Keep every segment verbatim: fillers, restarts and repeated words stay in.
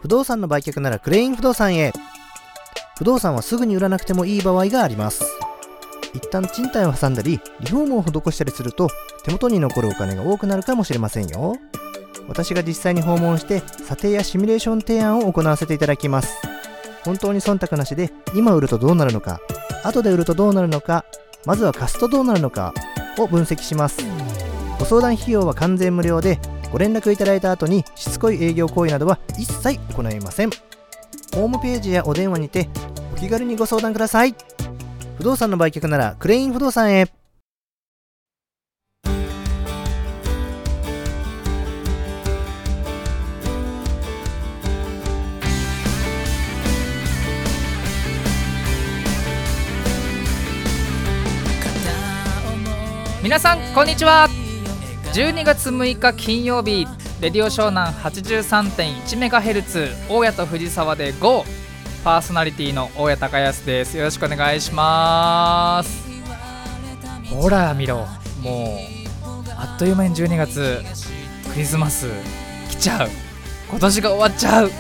不動産の売却ならクレイン不動産へ。不動産はすぐに売らなくてもいい場合があります。一旦賃貸を挟んだりリフォームを施したりすると手元に残るお金が多くなるかもしれませんよ。私が実際に訪問して査定やシミュレーション提案を行わせていただきます。本当に忖度なしで今売るとどうなるのか、後で売るとどうなるのか、まずは貸すとどうなるのかを分析します。ご相談費用は完全無料で、ご連絡いただいた後にしつこい営業行為などは一切行いません。ホームページやお電話にてお気軽にご相談ください。不動産の売却ならクレイン不動産へ。 皆さんこんにちは。じゅうにがつむいか金曜日、レディオ湘南 はちじゅうさんてんいちメガヘルツ 大家と藤沢で ゴー。 パーソナリティの大家隆康です。よろしくお願いします。ほら見ろ、もうあっという間にじゅうにがつ、クリスマス来ちゃう。今年が終わっちゃう。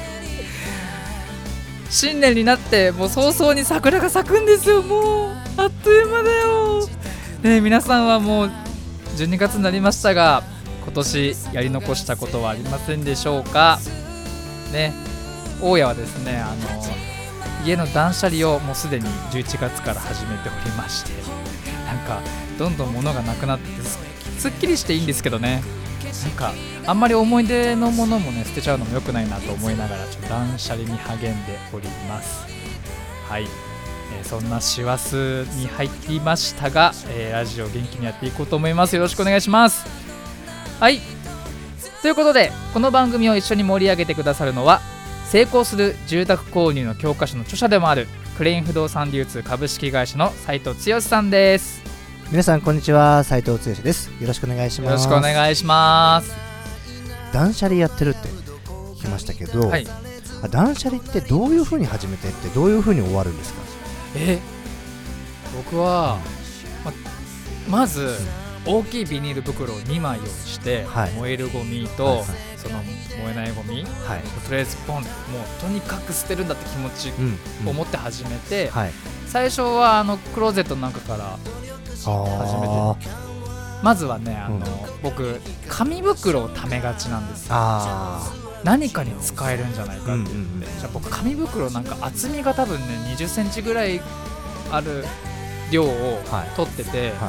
新年になってもう早々に桜が咲くんですよ。もうあっという間だよね。皆さんはもうじゅうにがつになりましたが、今年やり残したことはありませんでしょうかね。大家はですね、あの家の断捨離をもうすでにじゅういちがつから始めておりまして、なんかどんどん物がなくなってて す, すっきりしていいんですけどね、なんかあんまり思い出のものもね捨てちゃうのも良くないなと思いながら、ちょっと断捨離に励んでおります。はい、えー、そんな師走に入っていましたが、えー、ラジオ元気にやっていこうと思います。よろしくお願いします。はい、ということでこの番組を一緒に盛り上げてくださるのは、成功する住宅購入の教科書の著者でもあるクレイン不動産流通株式会社の斉藤剛さんです。 皆さんこんにちは、斉藤剛です。よろしくお願いします。 よろしくお願いします。 断捨離やってるって聞きましたけど、はい、断捨離ってどういう風に始めてってどういう風に終わるんですか？ え僕は、ま、まず大きいビニール袋をにまい用意して、はい、燃えるゴミと、はいはい、その燃えないゴミ、はい、とりあえずポン、もうとにかく捨てるんだって気持ちを持って始めて、うんうん、はい、最初はあのクローゼットの中から始めて、まずはね、あの、うん、僕紙袋を溜めがちなんですよ。あ、何かに使えるんじゃないかって言って、うんうんうん、じゃあ僕紙袋なんか厚みが多分ねにじゅっセンチぐらいある量を取ってて、はいはい、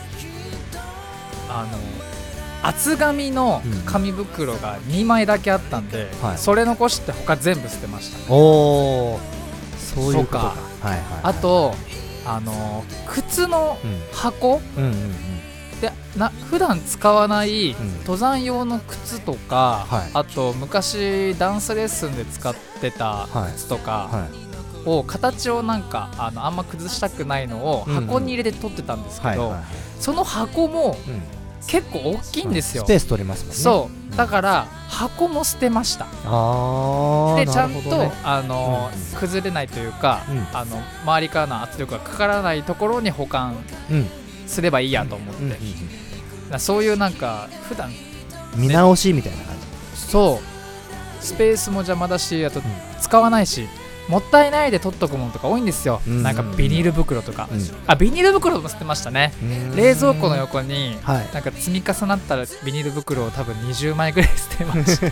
あの厚紙の紙袋がにまいだけあったんで、うん、はい、それ残して他全部捨てましたね。おー、そういうことか。はいはいはい、あとあの靴の箱、うんうんうんうん、でな普段使わない、うん、登山用の靴とか、はい、あと昔ダンスレッスンで使ってた靴とか、はいはい、を形をなんか あのあんま崩したくないのを箱に入れて取ってたんですけど、うんうん、はいはいはい、その箱も、うん、結構大きいんですよ。 スペース取りますもんね。 そうだから箱も捨てました。あでちゃんと、ね、あの、うんうん、崩れないというか、うん、あの周りからの圧力がかからないところに保管すればいいやと思って、うんうんうん、そういうなんか普段、ね、 見直しみたいな感じ。 そうスペースも邪魔だし、あと使わないし、もったいないで取っとくものとか多いんですよ、うんうんうん、なんかビニール袋とか、うん、あビニール袋も捨てましたね。冷蔵庫の横に、はい、なんか積み重なったらビニール袋を多分にじゅうまいぐらい捨てました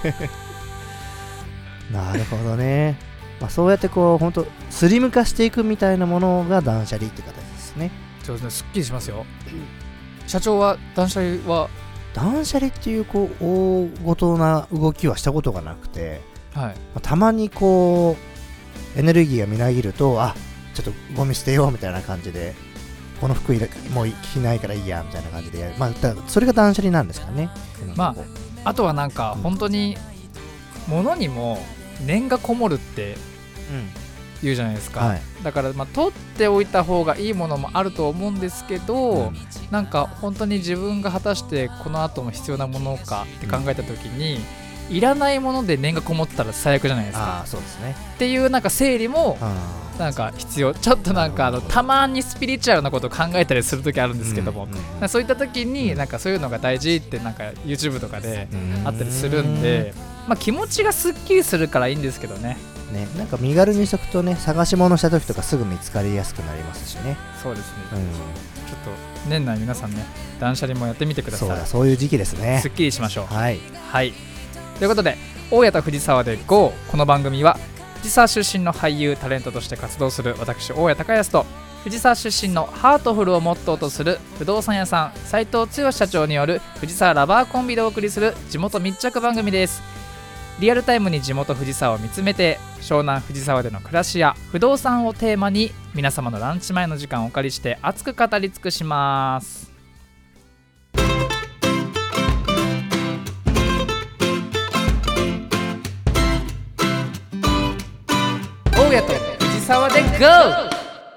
なるほどね、まあ、そうやってこう本当スリム化していくみたいなものが断捨離って形ですね。 そうですね、すっきりしますよ。社長は断捨離は断捨離っていうこう大ごとな動きはしたことがなくて、はい、まあ、たまにこうエネルギーがみなぎると、あ、ちょっとゴミ捨てようみたいな感じで、この服もう着ないからいいやみたいな感じでやる、まあ、だそれが断捨離なんですかね。 まあ、あとはなんか本当に物にも念がこもるって言うじゃないですか、うん、はい、だからまあ取っておいた方がいいものもあると思うんですけど、うん、なんか本当に自分が果たしてこの後も必要なものかって考えた時に、うん、いらないもので念がこもってたら最悪じゃないですか。 あ、そうですね。 っていうなんか整理もなんか必要。ちょっとなんかあのたまにスピリチュアルなことを考えたりする時あるんですけども、うんうん、そういった時になんかそういうのが大事ってなんか YouTube とかであったりするんで、 まあ、気持ちがすっきりするからいいんですけどね。 ね、なんか身軽にしとくとね、探し物した時とかすぐ見つかりやすくなりますしね。 そうですね、 うん、 ちょっと年内皆さんね断捨離もやってみてください。 そうだ、そういう時期ですね。 すっきりしましょう。 はい、 はい、ということで大家と藤沢で ゴー。 この番組は藤沢出身の俳優タレントとして活動する私大家隆康と藤沢出身のハートフルをモットーとする不動産屋さん斉藤剛社長による藤沢ラバーコンビでお送りする地元密着番組です。リアルタイムに地元藤沢を見つめて、湘南藤沢での暮らしや不動産をテーマに皆様のランチ前の時間をお借りして熱く語り尽くします。大家と藤沢で ゴー。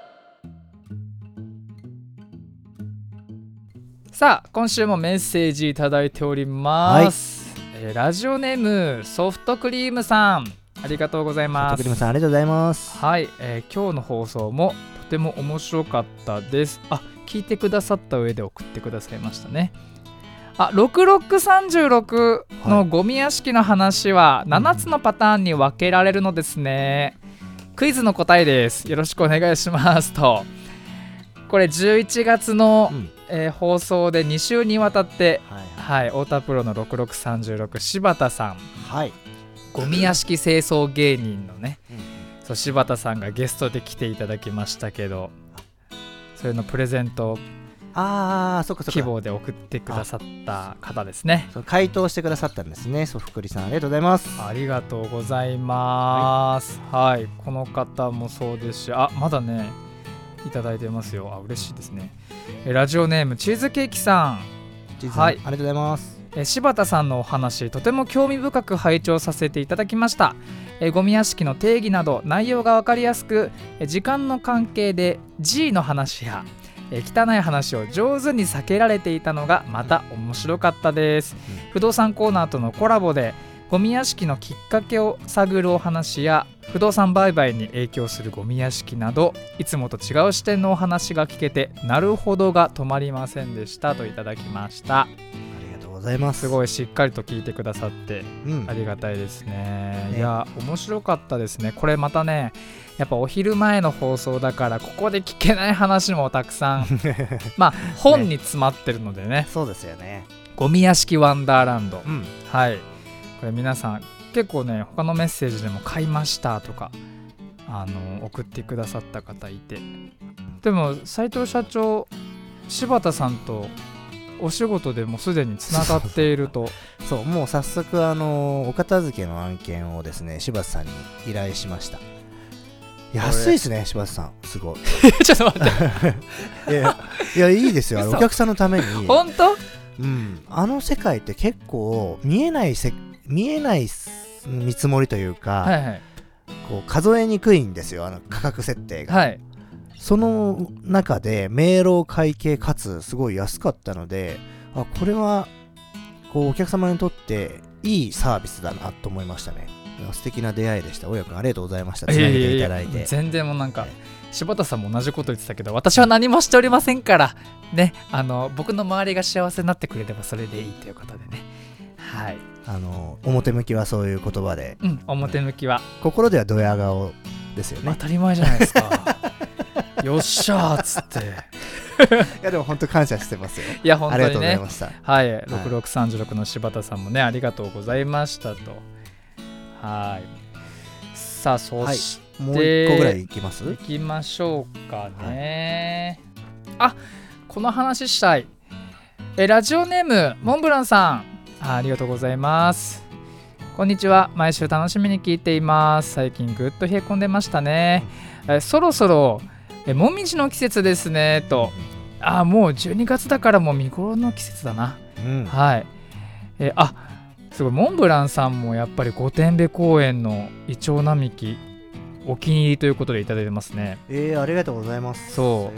さあ今週もメッセージいただいております、はい。えー、ラジオネームソフトクリームさん、ありがとうございます。 ソフトクリームさん、ありがとうございます。 はい、えー、今日の放送もとても面白かったです。あ、聞いてくださった上で送ってくださいましたね。あ、ろくろくさんろくのゴミ屋敷の話はななつのパターンに分けられるのですね。クイズの答えです。よろしくお願いしますと。これじゅういちがつの、うん、えー、放送でに週にわたって、はいはい、太田プロのろくろくさんろく柴田さん、はい、ゴミ屋敷清掃芸人のね、うん、そう柴田さんがゲストで来ていただきましたけど、それのプレゼントあーそっかそっか希望で送ってくださった方ですね。 そう回答してくださったんですね。ソフクリさん、ありがとうございます。 ありがとうございます、はい、はい、この方もそうですし、あ、まだねいただいてますよ。あ、嬉しいですね。えラジオネームチーズケーキさん、 チーズさん、はい、ありがとうございます。 え柴田さんのお話とても興味深く拝聴させていただきました。えゴミ屋敷の定義など内容が分かりやすく、え時間の関係で G の話やえ汚い話を上手に避けられていたのがまた面白かったです、うん、不動産コーナーとのコラボでゴミ屋敷のきっかけを探るお話や不動産売買に影響するゴミ屋敷など、いつもと違う視点のお話が聞けてなるほどが止まりませんでしたといただきました。 ありがとうございます。 すごいしっかりと聞いてくださって、うん、ありがたいですね。いや面白かったですね。これまたね、やっぱお昼前の放送だからここで聞けない話もたくさんまあ本に詰まってるので ね, ねそうですよね。 ゴミ屋敷ワンダーランド、うん、はい、これ皆さん結構ね他のメッセージでも買いましたとかあの送ってくださった方いて、でも斉藤社長柴田さんとお仕事でもすでにつながっているとそう、もう早速あのお片付けの案件をですね柴田さんに依頼しました。安いですね柴田さん、すごいちょっと待っていやいや、いいですよ、お客さんのために。 本当、 うん、あの世界って結構見えないせ見えない見積もりというか、はいはい、こう数えにくいんですよ、あの価格設定が、はい、その中で明朗会計かつすごい安かったので、あ、これはこうお客様にとっていいサービスだなと思いましたね。素敵な出会いでした。大家君ありがとうございました。つなげていただいて、いやいやいや全然もうなんか、はい、柴田さんも同じこと言ってたけど、私は何もしておりませんからね、あの僕の周りが幸せになってくれればそれでいいということでね、はい、 あの表向きはそういう言葉で、 うん、表向きは、 心ではドヤ顔ですよね。 当たり前じゃないですかよっしゃーっつっていやでも本当感謝してますよ。 いや本当にね、ありがとうございました。 はい、ろくろくさんろくの柴田さんもねありがとうございましたと。はい、さあそして、はい、もういっこぐらいいきますいきましょうかね、はい、あ、この話したい。えラジオネームモンブランさん、 あ, ありがとうございます。こんにちは、毎週楽しみに聞いています。最近ぐっと冷え込んでましたね、うん、えそろそろえもみじの季節ですねと。あ、もうじゅうにがつだからもう見頃の季節だな、うん、はい。えあすごい、モンブランさんもやっぱり御殿場公園のイチョウ並木お気に入りということでいただいてますね。 えー、ありがとうございます。 そう、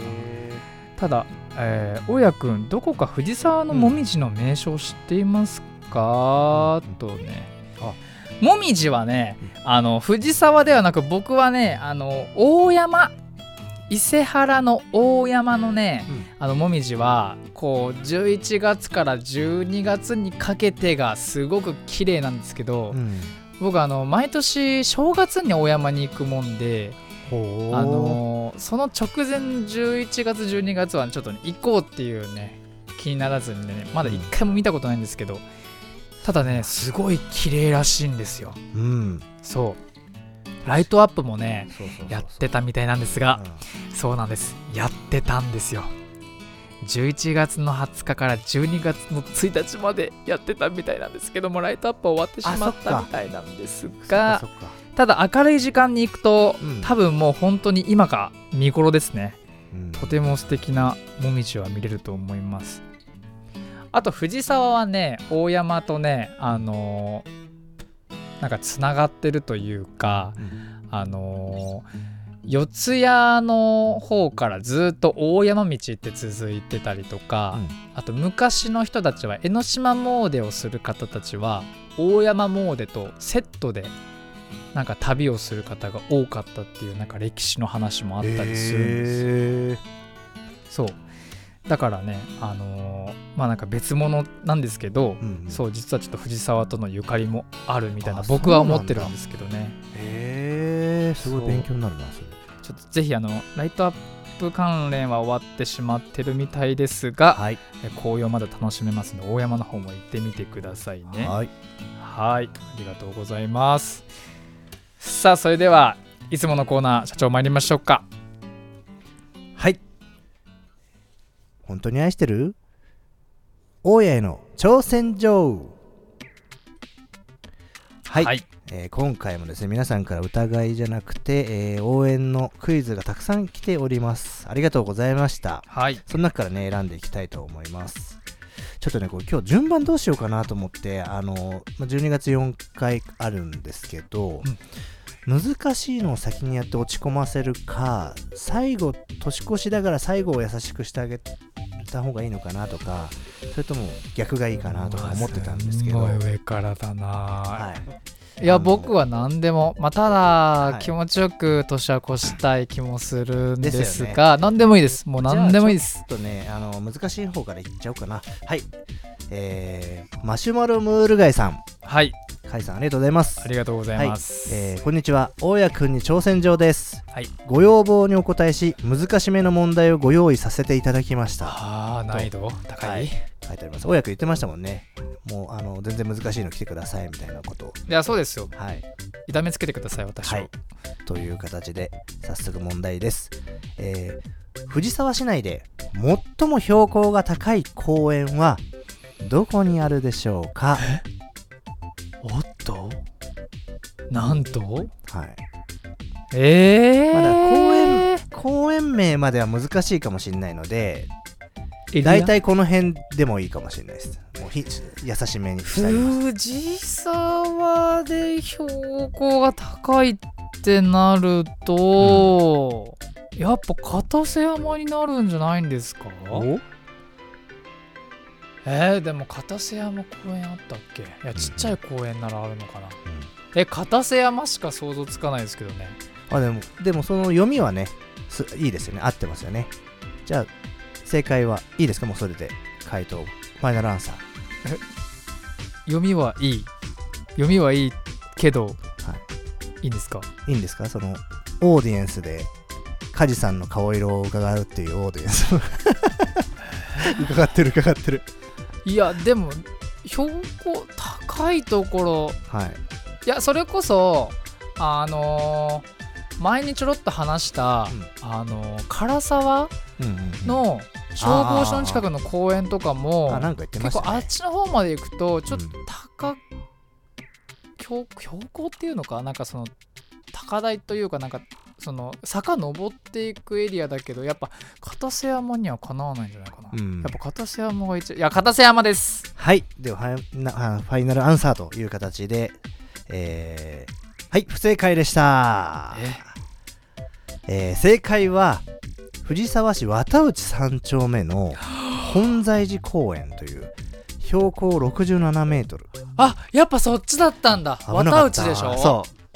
ただ、えー、大家くんどこか藤沢のもみじの名所を知っていますか、うん、とね、あ、もみじはね、あの藤沢ではなく僕はね、あの大山伊勢原の大山のね、 うん、 あのもみじはこうじゅういちがつからじゅうにがつにかけてがすごく綺麗なんですけど、うん、僕あの毎年正月に大山に行くもんで、あのその直前じゅういちがつじゅうにがつはちょっと、ね、行こうっていうね気にならずにね、まだ一回も見たことないんですけど、ただねすごい綺麗らしいんですよ、うん、そうライトアップもねそうそうそうそうやってたみたいなんですが、うん、そうなんです、やってたんですよ。じゅういちがつのはつかからじゅうにがつのついたちまでやってたみたいなんですけども、ライトアップは終わってしまったみたいなんですが、ただ明るい時間に行くと、うん、多分もう本当に今が見頃ですね、うん、とても素敵なもみじは見れると思います。あと藤沢はね大山とねあのー、なんかつながってるというか、うん、あのー、四谷の方からずっと大山道って続いてたりとか、うん、あと昔の人たちは江ノ島詣をする方たちは大山詣とセットでなんか旅をする方が多かったっていうなんか歴史の話もあったりするんですよ。そうだからねあのー、まあなんか別物なんですけど、うんうん、そう実はちょっと藤沢とのゆかりもあるみたいな僕は思ってるんですけどね。 へえ、すごい勉強になるなそれ。 ちょっとぜひあのライトアップ関連は終わってしまってるみたいですが、はい、紅葉まだ楽しめますので大山の方も行ってみてくださいね。はい、はい、ありがとうございます。さあそれではいつものコーナー社長参りましょうか。 はい、本当に愛してる大家への挑戦状。はい、はい、えー、今回もですね皆さんから疑いじゃなくて、えー、応援のクイズがたくさん来ております。ありがとうございました。はい、その中からね選んでいきたいと思います。ちょっとねこう今日順番どうしようかなと思って、あのじゅうにがつよんかいあるんですけど、うん、難しいのを先にやって落ち込ませるか、最後年越しだから最後を優しくしてあげた方がいいのかなとか、それとも逆がいいかなとか思ってたんですけど、 すごい上からだな、はい、いや僕は何でも、まあ、ただ、はい、気持ちよく年は越したい気もするんですが、ね、何でもいいです。もう何でもいいです。 ちょっとねあの難しい方からいっちゃおうかな。はい、えー、マシュマロムール貝さん、はい、貝さんありがとうございます。 ありがとうございます、 はい、えー、こんにちは。大家くんに挑戦状です、はい、ご要望にお答えし難しめの問題をご用意させていただきました。 あー難易度高い、はい、 書いてあります。大家くん言ってましたもんね、もうあの全然難しいの来てくださいみたいなことを。 いやそうですよ、はい、痛めつけてください私を、はい、 という形で早速問題です、えー、藤沢市内で最も標高が高い公園はどこにあるでしょうか。 おっとなんと、はい、 えー、まだ公園公園名までは難しいかもしれないので、だいたいこの辺でもいいかもしれないです。もうひ優しめにしたいます。 藤沢で標高が高いってなると、うん、やっぱ片瀬山になるんじゃないんですか。おえー、でも片瀬山公園あったっけ。いやちっちゃい公園ならあるのかな、うん、え片瀬山しか想像つかないですけどね。 あでもでもその読みはねいいですよね、合ってますよね。じゃあ正解はいいですか。もうそれで回答ファイナルアンサー。 読みはいい読みはいいけど、はい、いいんですか。 いいんですか。そのオーディエンスで梶さんの顔色を伺うっていうオーディエンス伺ってる伺ってる。 いやでも標高高いところ、はい、いやそれこそあのー、前にちょろっと話した、うん、あのー、唐沢の消防署の近くの公園とかも、ああなんか言ってましたね、結構あっちの方まで行くとちょっと高、うん、標, 標高っていうのかなんかその高台というかなんかその坂登っていくエリアだけどやっぱ片瀬山にはかなわないんじゃないかな、うん、やっぱ片瀬山が一いや片瀬山です。 はいではファイナルアンサーという形で、えー、はい不正解でした。ええー、正解は藤沢市綿内さん丁目の本財寺公園という標高ろくじゅうななメートル。 あやっぱそっちだったんだ。綿内でしょ。 そう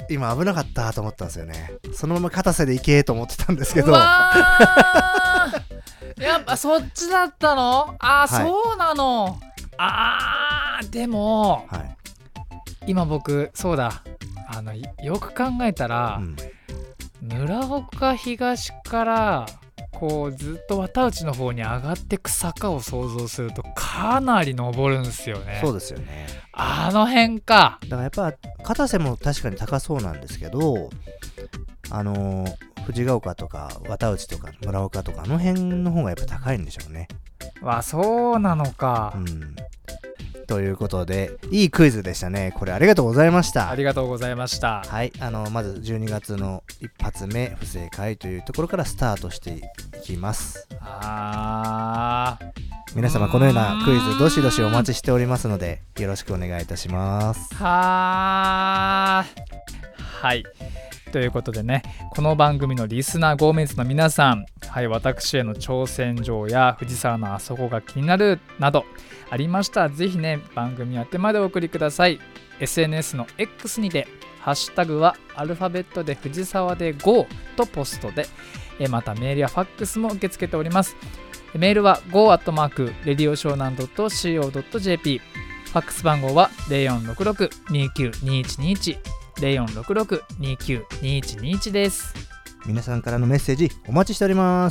今危なかったと思ったんですよね。そのまま片瀬で行けと思ってたんですけど。 うわーやっぱそっちだったの？あー、はい、そうなの。あーでも、はい、今僕そうだあのよく考えたら、うん、村岡東からこうずっと綿内の方に上がってく坂を想像するとかなり登るんですよね。 そうですよね。 あの辺か。 だからやっぱ片瀬も確かに高そうなんですけど、あのー、藤ヶ丘とか綿内とか村岡とかあの辺の方がやっぱ高いんでしょうね。 わ、そうなのか、 うん、ということでいいクイズでしたね。これありがとうございました。 ありがとうございました。 はい、あのまずじゅうにがつの一発目不正解というところからスタートしていきます。 あ皆様このようなクイズどしどしお待ちしておりますのでよろしくお願いいたします。 ははいということでね、この番組のリスナーご名の皆さん、はい、私への挑戦状や藤沢のあそこが気になるなどありましたらぜひね番組宛てまでお送りください。 エスエヌエス の X にてハッシュタグはアルファベットで藤沢で ゴー とポストで、またメールやファックスも受け付けております。メールは ゴー アットマーク レディオショーナン ドット シーオー ドット ジェーピー、 ファックス番号は ゼロよんろくろく にきゅう にいちにいち ゼロよんろくろく にきゅう にいちにいち です。 皆さんからのメッセージお待ちしております。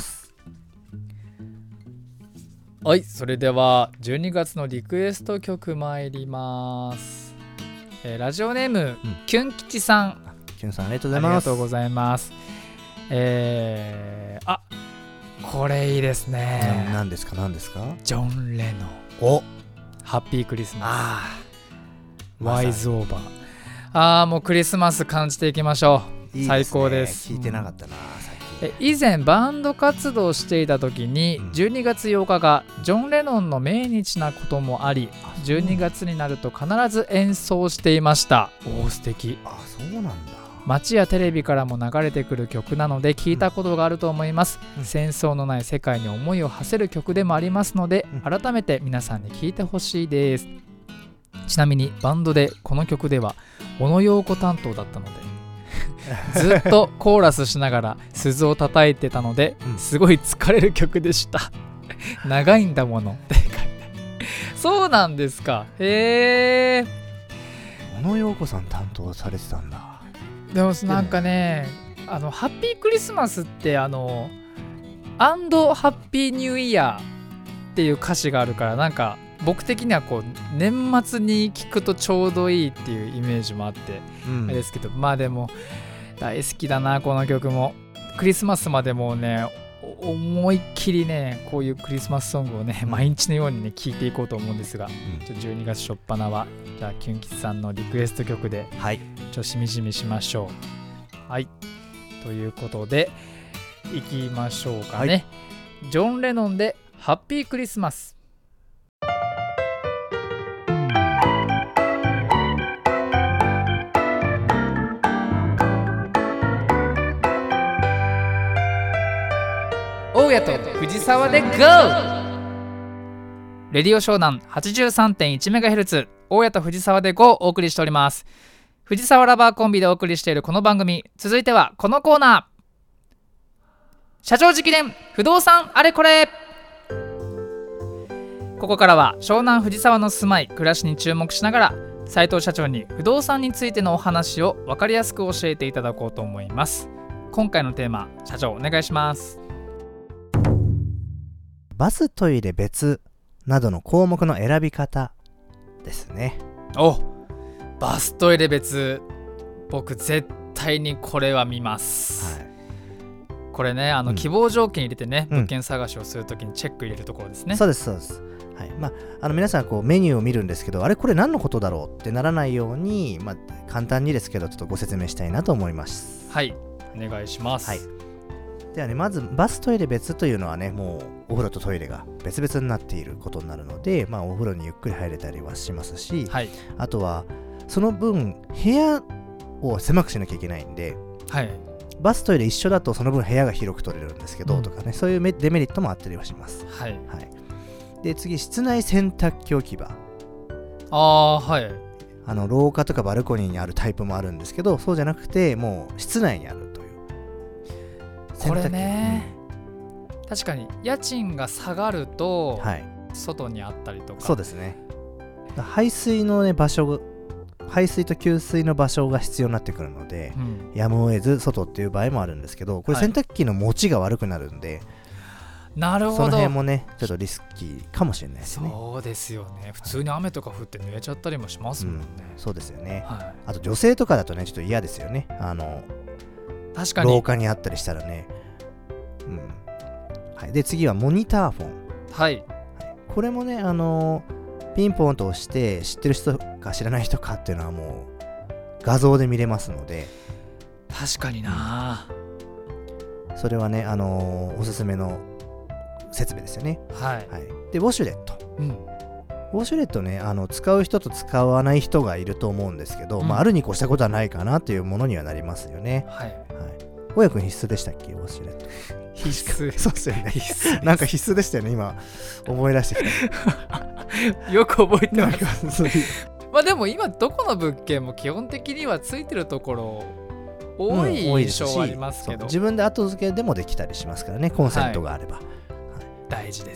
はい、それではじゅうにがつのリクエスト曲参ります、えー、ラジオネーム、うん、キュン吉さん。 キュンさんありがとうございます。 ありがとうございます。えー、あこれいいですね。 何ですか何ですか。 ジョン・レノン。 おハッピークリスマス。 あワイズオーバー。あーもうクリスマス感じていきましょう。いいですね、最高です。 聞いてなかったな、うん、 最近。以前バンド活動していた時に、うん、じゅうにがつようかがジョン・レノンの命日なこともあり、じゅうにがつになると必ず演奏していました。おー素敵。 あ、そうなんだ。 街やテレビからも流れてくる曲なので聞いたことがあると思います、うん、戦争のない世界に思いを馳せる曲でもありますので、うん、改めて皆さんに聴いてほしいです。ちなみにバンドでこの曲では小野陽子担当だったのでずっとコーラスしながら鈴を叩いてたので、うん、すごい疲れる曲でした長いんだものって書いてそうなんですか。へえ。 小野陽子さん担当されてたんだ。 でもなんかね、あのハッピークリスマスってあのアンドハッピーニューイヤーっていう歌詞があるから、なんか僕的にはこう年末に聴くとちょうどいいっていうイメージもあって、うん、あれですけど、まあでも大好きだなこの曲も。クリスマスまでもうね思いっきりねこういうクリスマスソングをね、うん、毎日のようにね聴いていこうと思うんですが、うん、じゅうにがつ初っ端はじゃあキュンキツさんのリクエスト曲で、はい、ちょしみじみしましょう。はい、ということでいきましょうかね、はい、ジョン・レノンでハッピークリスマス。大家と藤沢で ゴー！ レディオ湘南 はちじゅうさんてんいちメガヘルツ 大家と藤沢で ゴー お送りしております。藤沢ラバーコンビでお送りしているこの番組、続いてはこのコーナー、社長直伝不動産あれこれ。ここからは湘南藤沢の住まい暮らしに注目しながら斉藤社長に不動産についてのお話を分かりやすく教えていただこうと思います。今回のテーマ、社長お願いします。 バストイレ別などの項目の選び方ですね。 お、バストイレ別、僕絶対にこれは見ます、はい、これねあの、うん、希望条件入れてね、物件探しをするときにチェック入れるところですね、 うん、そうですそうです、はい。まあ、あの皆さんこうメニューを見るんですけど、あれこれ何のことだろうってならないように、まあ、簡単にですけどちょっとご説明したいなと思います。 はい、お願いします、はい。 ではね、まずバストイレ別というのはね、もうお風呂とトイレが別々になっていることになるので、まあ、お風呂にゆっくり入れたりはしますし、はい、あとはその分部屋を狭くしなきゃいけないんで、はい、バストイレ一緒だとその分部屋が広く取れるんですけど、うん、とかね、そういうデメリットもあったりはします、はいはい。で次、室内洗濯機置き場。 あー、はい。 あの廊下とかバルコニーにあるタイプもあるんですけど、そうじゃなくてもう室内にあるという。 これね、うん、確かに家賃が下がると、はい、外にあったりとか。 そうですね。排水の、ね、場所排水と給水の場所が必要になってくるので、うん、やむを得ず外っていう場合もあるんですけど、これ洗濯機の持ちが悪くなるんで、はい、 なるほど。 その辺もねちょっとリスキーかもしれないですね。 そうですよね。普通に雨とか降って濡れちゃったりもしますもんね、 うん、そうですよね、はい、あと女性とかだとねちょっと嫌ですよね。あの確かに廊下にあったりしたらね、うんはい、で次はモニターフォン、 はい、 はい、これもねあのピンポンと押して知ってる人か知らない人かっていうのはもう画像で見れますので。 確かにな、 うん、それはねあのー、おすすめの設備ですよね。 はい、はい、 でウォシュレット、うん、ウォシュレットねあの使う人と使わない人がいると思うんですけど、うん、まあ、あるに越したことはないかなというものにはなりますよね。はい、はい、親くん必須でしたっけウォシュレット。 必須そうですよね。必須なんか必須でしたよね今思い出してきたよく覚えてますまあでも今どこの物件も基本的にはついてるところ多い印象はありますけど、うん、 自分で後付けでもできたりしますからね、コンセントがあれば、はいはい、大事です。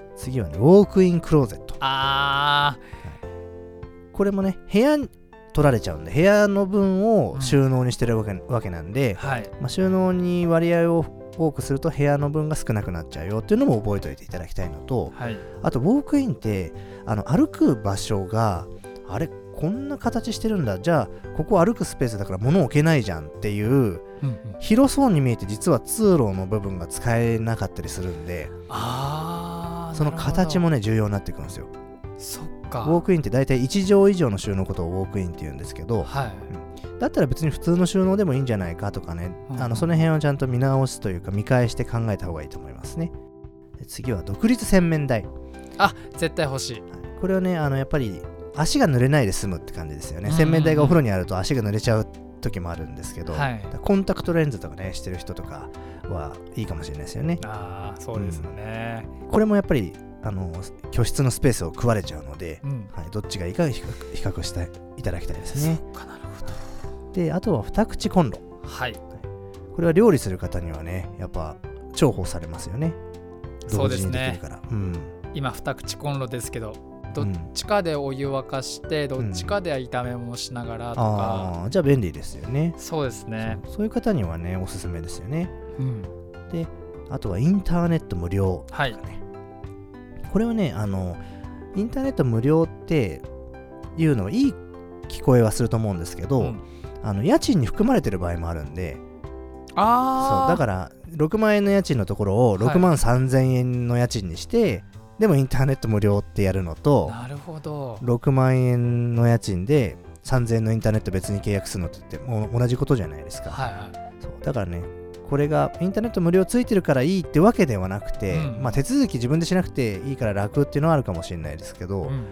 次はねウォークインクローゼット。 あー、 はい、これもね部屋取られちゃうんで部屋の分を収納にしてるわけ、うん、わけなんで、はいまあ、収納に割合を多くすると部屋の分が少なくなっちゃうよっていうのも覚えておいていただきたいのと、はい、あとウォークインってあの歩く場所があれこんな形してるんだ、じゃあここ歩くスペースだから物を置けないじゃんっていう、うんうん、広そうに見えて実は通路の部分が使えなかったりするんで、あその形もね重要になってくるんですよ。 そっか。 ウォークインって大体いち畳以上の収納のことをウォークインって言うんですけど、はいうん、だったら別に普通の収納でもいいんじゃないかとかね、うん、あのその辺をちゃんと見直すというか見返して考えた方がいいと思いますね。で次は独立洗面台。 あ、絶対欲しい、はい、 これはねあのやっぱり足が濡れないで済むって感じですよね。洗面台がお風呂にあると足が濡れちゃう時もあるんですけど、はい、コンタクトレンズとかねしてる人とかはいいかもしれないですよね。 ああそうですよね、 うん、これもやっぱりあの居室のスペースを食われちゃうので、うんはい、どっちがいいか比較、比較していただきたいですね。 そっかなるほど。 であとは二口コンロ、 はい、 これは料理する方にはねやっぱ重宝されますよね。 そうですね、 同時にできるから、うん、 今二口コンロですけどどっちかでお湯沸かして、うん、どっちかで炒め物しながらとか、 あじゃあ便利ですよね。 そうですね。 そ う, そういう方にはねおすすめですよね、うん、であとはインターネット無料とかね、はい、これはねあのインターネット無料っていうのはいい聞こえはすると思うんですけど、うん、あの家賃に含まれてる場合もあるんで、あそうだからろくまんえんの家賃のところをろくまんさんぜんえんの家賃にして、はいでもインターネット無料ってやるのと、 なるほどろくまんえんの家賃でさんぜんえんのインターネット別に契約するのって言ってもう同じことじゃないですか、はいはい、そうだからねこれがインターネット無料ついてるからいいってわけではなくて、うんまあ、手続き自分でしなくていいから楽っていうのはあるかもしれないですけど、うんうん、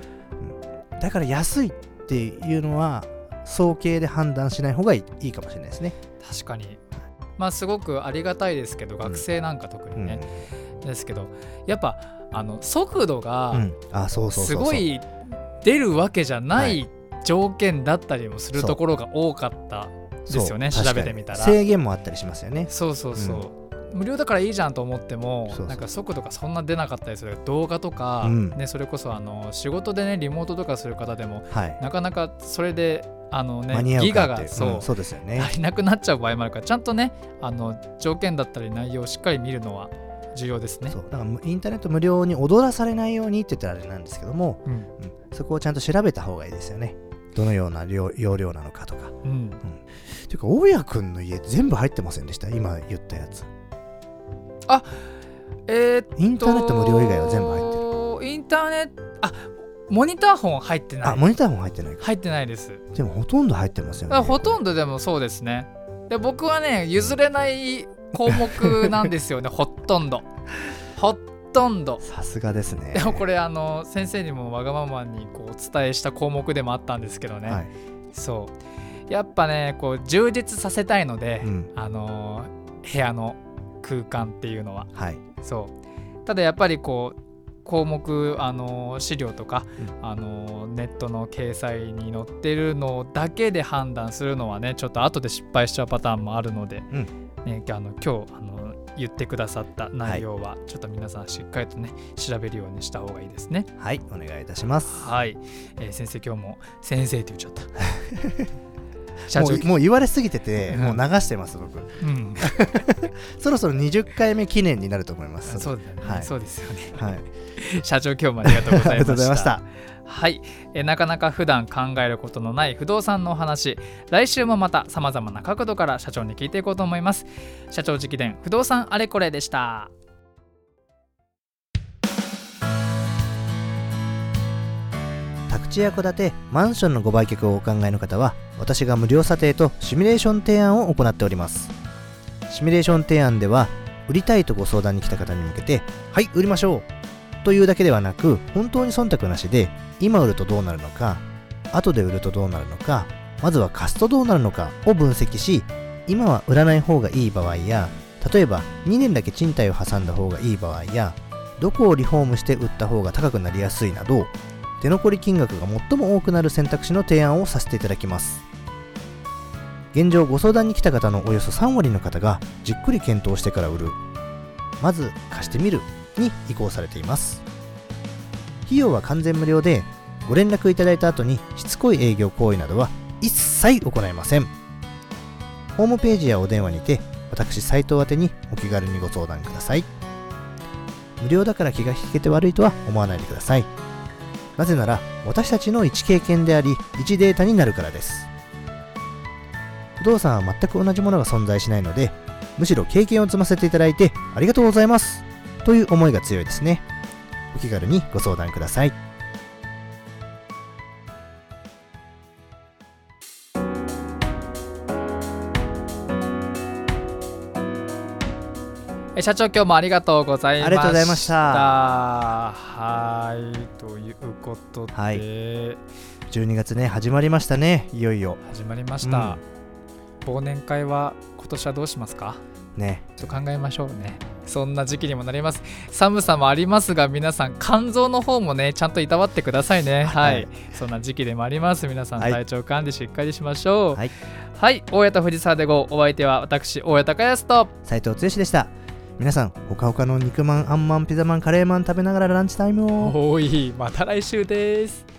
だから安いっていうのは総計で判断しない方がいい、いいかもしれないですね。 確かにまあすごくありがたいですけど、学生なんか特にね、うん、ですけどやっぱあの速度がすごい出るわけじゃない条件だったりもするところが多かったですよね。調べてみたら制限もあったりしますよね。 そうそうそう、うん、無料だからいいじゃんと思ってもそうそうなんか速度がそんな出なかったりする動画とか、うんね、それこそあの仕事でねリモートとかする方でも、はい、なかなかそれであのね、ギガがそう、うん、そうですよね、足りなくなっちゃう場合もあるからちゃんとねあの条件だったり内容をしっかり見るのは重要ですね。 そうだからインターネット無料に踊らされないようにって言ったらあれなんですけども、うんうん、そこをちゃんと調べた方がいいですよね。どのような容量なのかとか、うんうん、ていうか大家くんの家全部入ってませんでした今言ったやつ。 あえー、っとインターネット無料以外は全部入ってる。 インターネットあモニターフォン入ってない。 あモニターフォン入ってないか。 入ってないです。 でもほとんど入ってますよね。 ほとんどでもそうですね。で僕はね譲れない項目なんですよねほとんどほとんど。 さすがですね。 でもこれあの先生にもわがままにこうお伝えした項目でもあったんですけどね、はい、そうやっぱねこう充実させたいので、うん、あの部屋の空間っていうのは、はい、そうただやっぱりこう項目あの資料とか、 うん、 あのネットの掲載に載ってるのだけで判断するのはねちょっと後で失敗しちゃうパターンもあるので、 うんね、あの今日あの言ってくださった内容はちょっと皆さんしっかりとね調べるようにした方がいいですね。 はい、お願いいたします。 はい、えー、先生今日も先生って言っちゃった社長もう、もう言われすぎてて、 うん、 もう流してます僕、うん、そろそろにじゅっかいめ記念になると思います。 そうだよね、はい、そうですよね、はい、社長今日もありがとうございました。 ありがとうございました。 はい、えなかなか普段考えることのない不動産のお話、来週もまたさまざまな角度から社長に聞いていこうと思います。社長直伝不動産あれこれでした。 宅地や戸建て、マンションのご売却をお考えの方は、私が無料査定とシミュレーション提案を行っております。シミュレーション提案では、売りたいとご相談に来た方に向けて、はい、売りましょうというだけではなく、本当に忖度なしで、今売るとどうなるのか、後で売るとどうなるのか、まずは貸すとどうなるのかを分析し、今は売らない方がいい場合や、例えばにねんだけ賃貸を挟んだ方がいい場合や、どこをリフォームして売った方が高くなりやすいなど、手残り金額が最も多くなる選択肢の提案をさせていただきます。現状ご相談に来た方のおよそさんわりの方がじっくり検討してから売る、まず貸してみるに移行されています。費用は完全無料で、ご連絡いただいた後にしつこい営業行為などは一切行いません。ホームページやお電話にて私斉藤宛てにお気軽にご相談ください。無料だから気が引けて悪いとは思わないでください。なぜなら私たちの一経験であり一データになるからです。不動産は全く同じものが存在しないので、むしろ経験を積ませていただいてありがとうございますという思いが強いですね。お気軽にご相談ください。 社長今日もありがとうございました。 ありがとうございました。 はいということで、はい、 じゅうにがつね始まりましたね。いよいよ始まりました、うん、忘年会は今年はどうしますかね。 ちょっと考えましょうね。そんな時期にもなります。寒さもありますが、皆さん肝臓の方もねちゃんといたわってくださいね。はい、はい、そんな時期でもあります。皆さん体調管理しっかりしましょう。はい、はい、大家と藤沢でご、お相手は私大家隆康と斉藤剛でした。皆さんほかほかの肉まん、あんまん、ピザまん、カレーまん食べながらランチタイムを。 おい、また来週です。